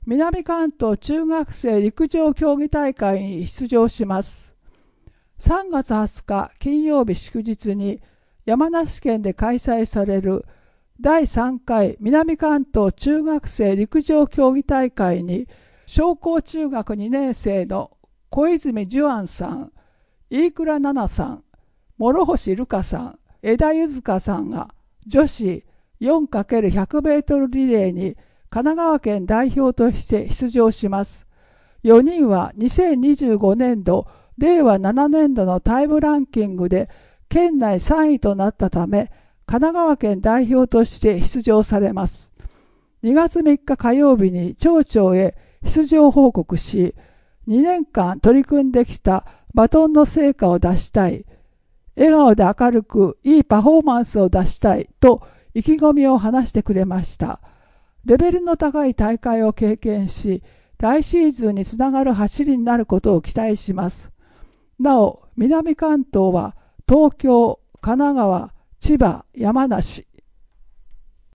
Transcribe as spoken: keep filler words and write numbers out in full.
南関東中学生陸上競技大会に出場します。さんがつはつか金曜日祝日に山梨県で開催されるだいさんかい南関東中学生陸上競技大会に商工中学にねん生の小泉樹安さん、飯倉奈々さん、諸星瑠香さん、枝柚香さんが女子 よんかけるひゃくメートル リレーに神奈川県代表として出場します。よにんはにせんにじゅうごねんど、れいわななねんどのタイムランキングで県内さんいとなったため、神奈川県代表として出場されます。にがつみっか火曜日に町長へ出場報告し、にねんかん取り組んできたバトンの成果を出したい、笑顔で明るくいいパフォーマンスを出したいと意気込みを話してくれました。レベルの高い大会を経験し、来シーズンにつながる走りになることを期待します。なお、南関東は東京、神奈川、千葉、山梨、